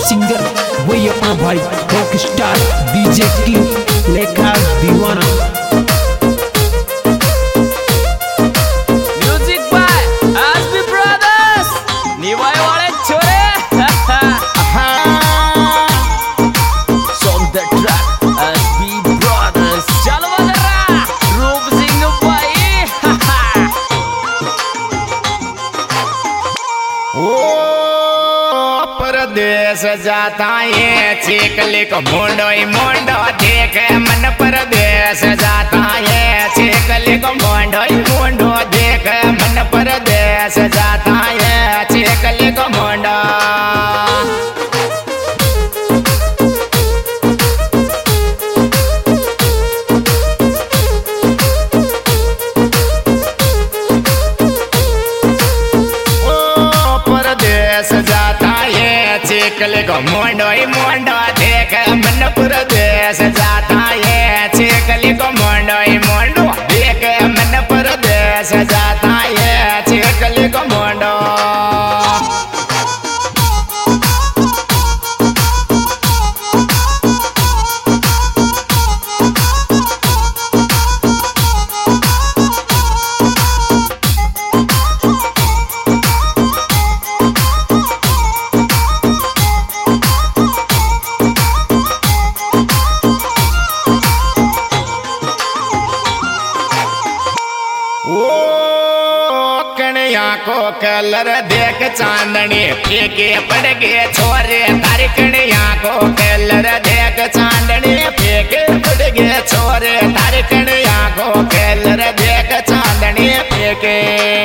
Singer वही अपना भाई रॉक स्टार डीजे किंग लेखा दीवाना। Music by SB brothers Niwai वाले छोरे song the track SB brothers चलो जरा रूप सिंह भाई ओ परदेश जाता है चेकले को मोंडो मोंडो देख मन परदेश जाता है चेकले को मोंडो मोंडो देख मन परदेश जाता है चेकले को मोंडो। चेकले को मोंडो मोंडो देख मन परदेश जाता है चेकले को मोंडो मोंडो देख मन परदेश जाता है चेकले को मोंडो। को कलर देख चांदनी फेंके पड़ गए छोरे तारी कणिया को कलर देख चांदनी फेंके पड़ गए छोरे तारी कणिया को कलर देख चांदनी फेंके।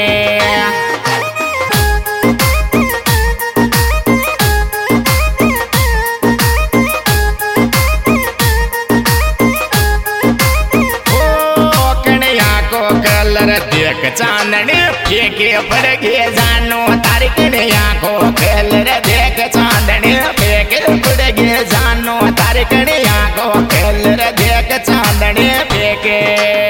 देख चांदनी फेंके पड़ गए जानो तारी कणिया को कलर देख चांदनी फेंके पड़ गए जानो तारी कणिया को कलर देख चांदनी फेंके।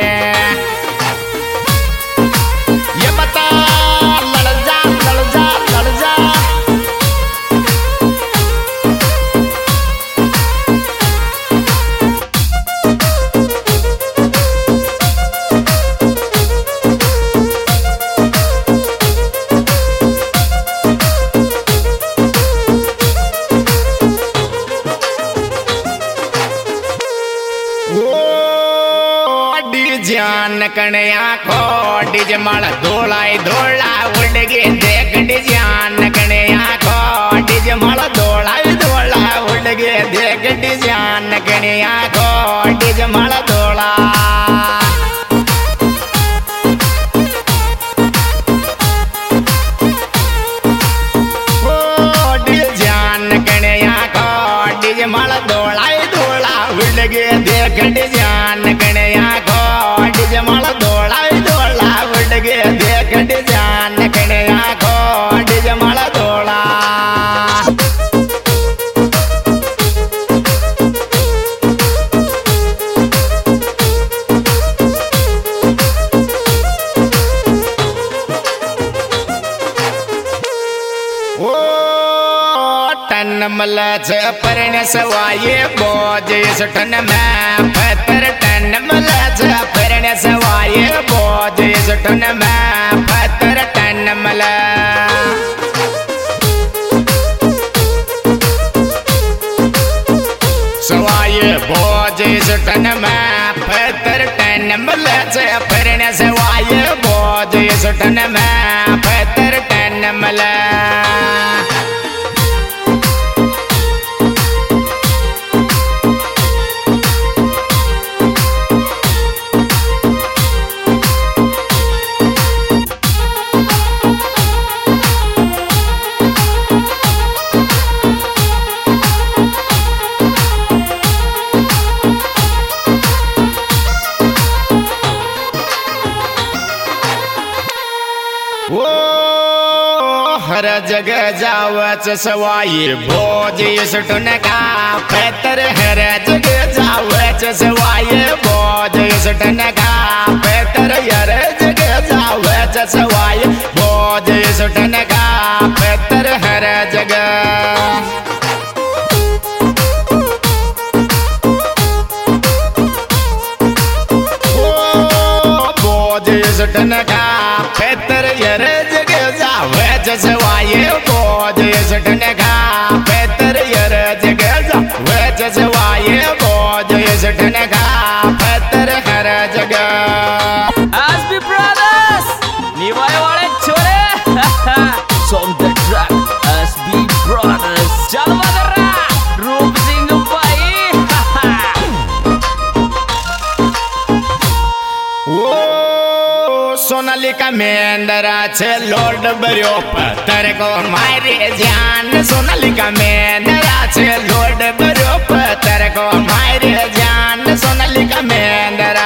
ये बता लड़ जा लड़ जा लड़ जा जान कणिया को डिज मल धोलाई धोला उड़ गे देख डिजान कणिया को डिज मल धोलाई धोला उड़ गे देख डिजान कणिया को डिज मल धोला। ओ डिजान कणिया को डिज मल धोलाई धोला उड़ गे देख डिजान कणिया को डिजमल धोला धोला उड़ गे देख डिजान कणिया को डिजमल धोला। ओ टन मल परण सवाये बोझ सुठन में पत्थर टन मल परण सवाये बोझ सुठन में पत्थर टन मल। सवाये बोझ सुठन में पत्थर टन मल परण सवाये बोझ सुठन में पत्थर टन मल। हर जगह जावच सवाई भोज सुटन का पैतर हर जगह जावच सवाई भोज सुटन का पैतर हर जगह जावच सवाई भोज सुटन का पैतर हर जगह। सुटन का पेतर यर जगे जावे जसवाए बोझ सुटन का पेतर यर जगे जावे जसवाए बोझ सुटन का पेतर हर जगह SB Brothers, निभाए वाले छोरे on the track SB Brothers चलवा दर्रा रूप सिंह भाई ओ सोनालिका मेंदरा छे लोड बर्यो पत्थर को मारे जान सोनालिका मेंदरा छे लोड बर्यो पत्थर को मारे जान सोनालिका मेंदरा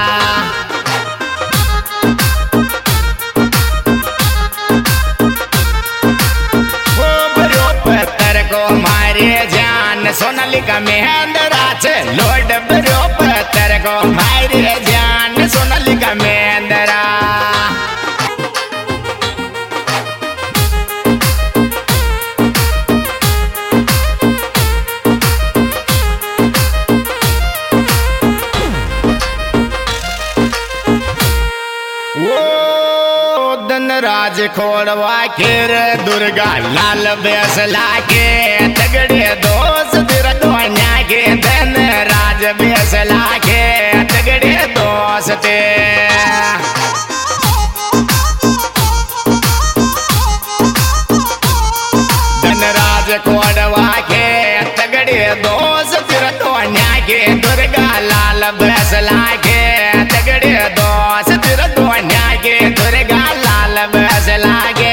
ओ बर्यो पत्थर को मारे जान सोनालिका मेंदरा छे लोड बर्यो पत्थर को मारे जान सोनालिका मेंदरा राज खोड़वा खेर दुर्गा लाल बेसला के तगड़े दोस्त तेरा दोन्या के धन राज बेसला के तगड़े दोस्त धनराज खोड़वा के तगड़े दोस्त तेरा दोन्या के दुर्गा लाल बेसला के तगड़े दोस्त तेरा दोन्या के दुर्गा बस लागे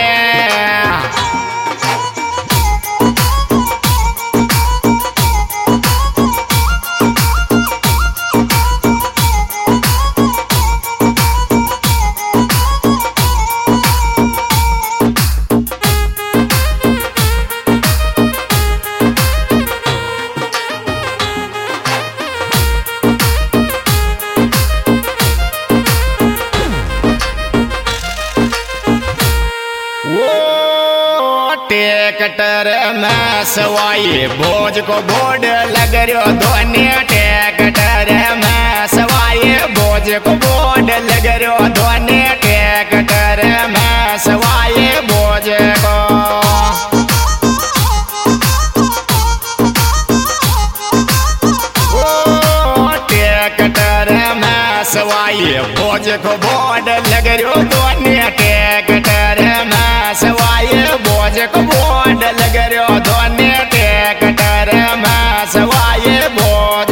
ट्रैक्टर में सवाई बोझ को बोर्ड लग रहा धोने ट्रैक्टर में सवाई बोझ को बोर्ड लग रहा धोने ट्रैक्टर में सवाई बोझ को ट्रैक्टर में सवाई बोझ को बोर्ड लग रहा धोने ट्रैक्टर में सवाई बोझ को बोर्ड लग रहा धोने ट्रैक्टर में सवाई बोझ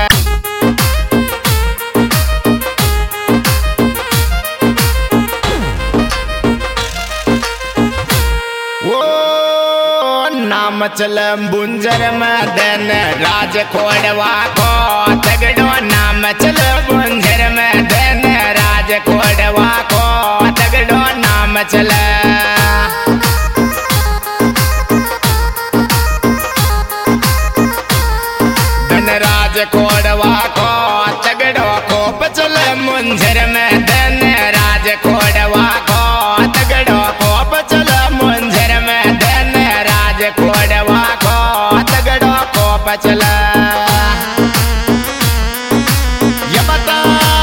नाम चल बुंजर में धन राज खोड़वा को तगड़ो नाम चल बुंजर में धन राज खोड़वा को तगड़ो नाम चल धनराज खोड़वा को तगड़ो को पचल मुंजर में धन राज खोड़वा को तगड़ो को पचल मुंजर में धन राज खोड़वा को तगड़ो को पचल ये बता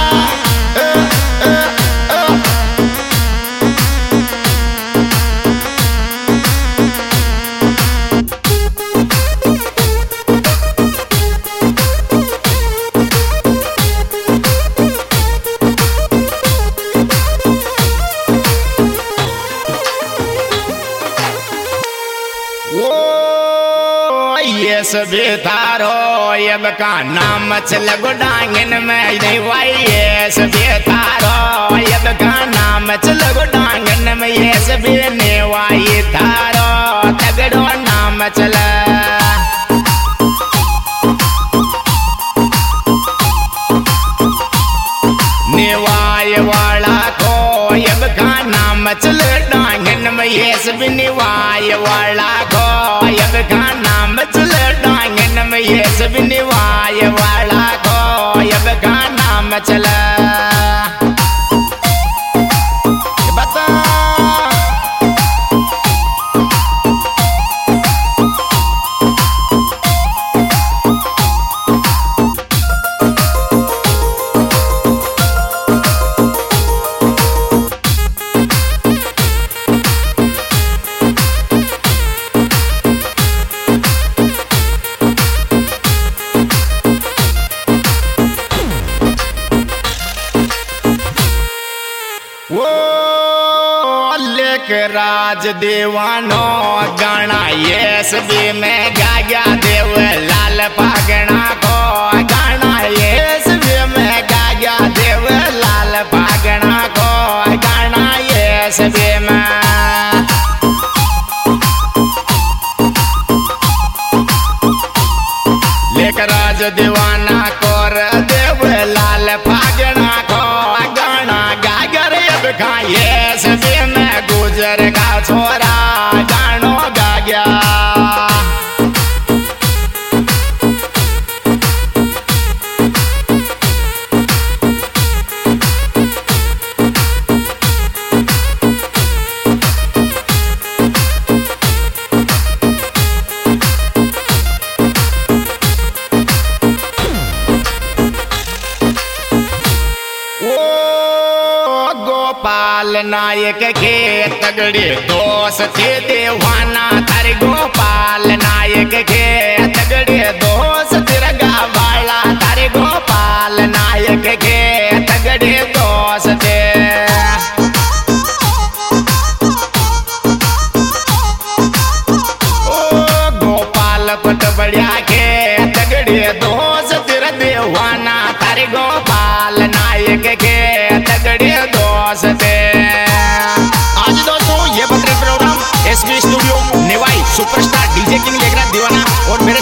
ये सभी थारो अब का नाम चल गुडांगन में नहीं वाई ये सभी थारो अब का नाम चल गुडांगन में ये सभी नेवाई थारो तगड़ो नाम चल नेवाय वाला को अब का नाम चल डांगन में ये सभी नेवाय वाला को अब का नाम चल डांगन में ये सब निवाय वाला को अब का नाम चला बता राज दीवानो गाना यस भी में गा गया देव लाल पागना को गाना यस भी में गा गया देव लाल पागना को गाना यस भी में राज दीवाना कोर देव लाल पागना को गाना गागर अब खाए सभी में गुजर का छोरा गानो गा गया गोपाल नायक के तगड़े दोस्त थे देवाना थारे गोपाल नायक के तगड़े दोस्त रगा वाला थारे गोपाल नायक के तगड़े दोस्त थे ओ गोपाल पट बढ़िया के तगड़े दोस्त देवाना थारे गोपाल नायक के तगड़े दोस्त आज दोस्तों ये बतरे programme SB studio Niwai superstar DJ king लेकर दीवाना और मेरे